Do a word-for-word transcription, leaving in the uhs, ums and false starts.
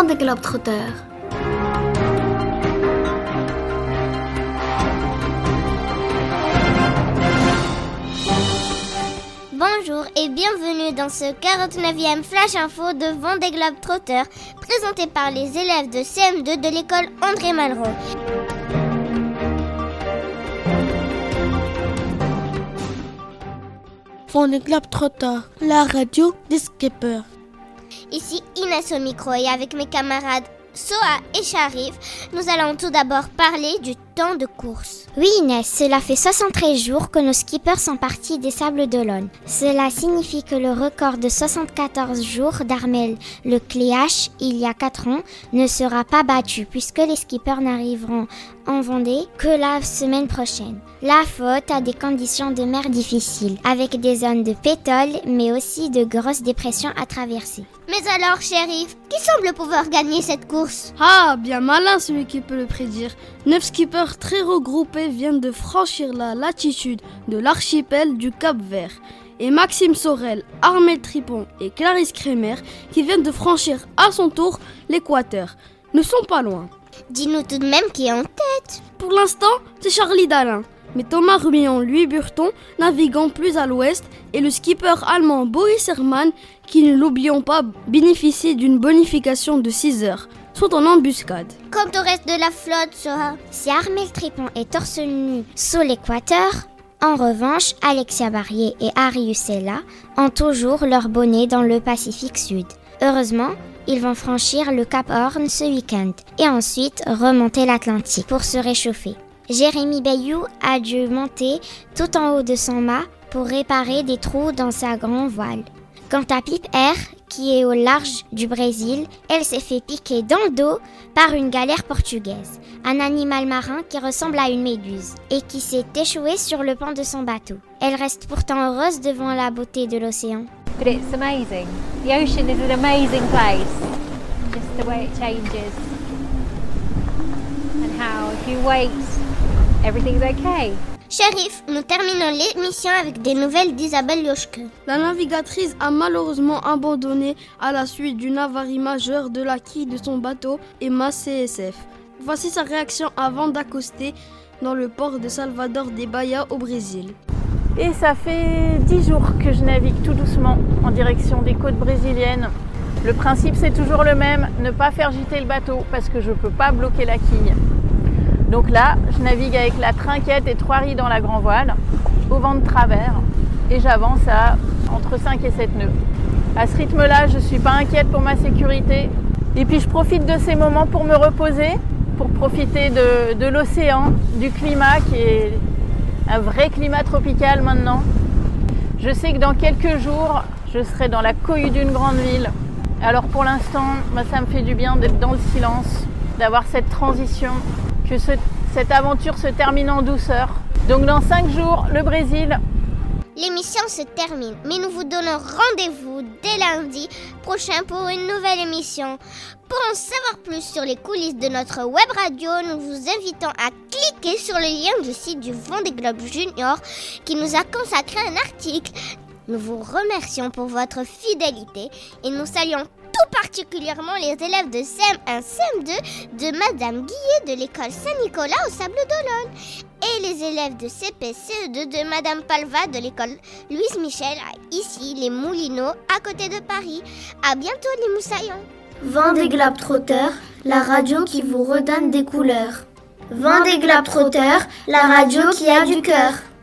Vendée Globetrotter. Bonjour et bienvenue dans ce quarante-neuvième Flash Info de Vendée Globetrotter, présenté par les élèves de C M deux de l'école André Malraux. Vendée Globetrotter, la radio des skippers. Ici Inès au micro et avec mes camarades Soa et Sharif, nous allons tout d'abord parler du temps de course. Oui Inès, cela fait soixante-treize jours que nos skippers sont partis des Sables d'Olonne. Cela signifie que le record de soixante-quatorze jours d'Armel Le Cléache, il y a quatre ans, ne sera pas battu puisque les skippers n'arriveront en Vendée que la semaine prochaine. La faute à des conditions de mer difficiles, avec des zones de pétole mais aussi de grosses dépressions à traverser. Mais alors, Shérif, qui semble pouvoir gagner cette course? Ah, bien malin celui qui peut le prédire. Neuf skippers très regroupés viennent de franchir la latitude de l'archipel du Cap-Vert. Et Maxime Sorel, Armel Tripon et Clarisse Kremer, qui viennent de franchir à son tour l'équateur, ne sont pas loin. Dis-nous tout de même qui est en tête. Pour l'instant, c'est Charlie Dalin. Mais Thomas Rubillon, lui Burton, naviguant plus à l'ouest, et le skipper allemand Boris Herrmann, qui, ne l'oublions pas, bénéficie d'une bonification de six heures, sont en embuscade. Quant au reste de la flotte, Soha, si Armel Tripon est torse nu sous l'équateur, en revanche, Alexia Barrier et Harry Ucella ont toujours leur bonnet dans le Pacifique Sud. Heureusement, ils vont franchir le Cap Horn ce week-end et ensuite remonter l'Atlantique pour se réchauffer. Jérémy Bayou a dû monter tout en haut de son mât pour réparer des trous dans sa grand voile. Quant à Pipe Air, qui est au large du Brésil, elle s'est fait piquer dans le dos par une galère portugaise, un animal marin qui ressemble à une méduse et qui s'est échoué sur le pont de son bateau. Elle reste pourtant heureuse devant la beauté de l'océan. But it's amazing. The ocean is an amazing place. Just the way it changes. And how if you wait, everything's okay. Shérif, nous terminons l'émission avec des nouvelles d'Isabelle Yoshke. La navigatrice a malheureusement abandonné à la suite d'une avarie majeure de la quille de son bateau Emma C S F. Voici sa réaction avant d'accoster dans le port de Salvador de Bahia au Brésil. Et ça fait dix jours que je navigue tout doucement en direction des côtes brésiliennes. Le principe c'est toujours le même, ne pas faire gîter le bateau parce que je ne peux pas bloquer la quille. Donc là, je navigue avec la trinquette et trois riz dans la grand voile, au vent de travers, et j'avance à entre cinq et sept nœuds. À ce rythme-là, je ne suis pas inquiète pour ma sécurité. Et puis je profite de ces moments pour me reposer, pour profiter de, de l'océan, du climat qui est un vrai climat tropical maintenant. Je sais que dans quelques jours, je serai dans la cohue d'une grande ville. Alors pour l'instant, bah, ça me fait du bien d'être dans le silence, d'avoir cette transition, que ce, cette aventure se termine en douceur. Donc dans cinq jours, le Brésil. L'émission se termine, mais nous vous donnons rendez-vous dès lundi prochain pour une nouvelle émission. Pour en savoir plus sur les coulisses de notre web radio, nous vous invitons à cliquer sur le lien du site du Vendée Globe Junior qui nous a consacré un article. Nous vous remercions pour votre fidélité et nous saluons tout particulièrement les élèves de C M un C M deux de Madame Guillet de l'école Saint-Nicolas au Sables d'Olonne et les élèves de C P C E deux de Madame Palva de l'école Louise Michel, ici les Moulineaux, à côté de Paris. À bientôt les moussaillons. Vendée Globetrotter, la radio qui vous redonne des couleurs. Vendée Globetrotter, la radio qui a du cœur.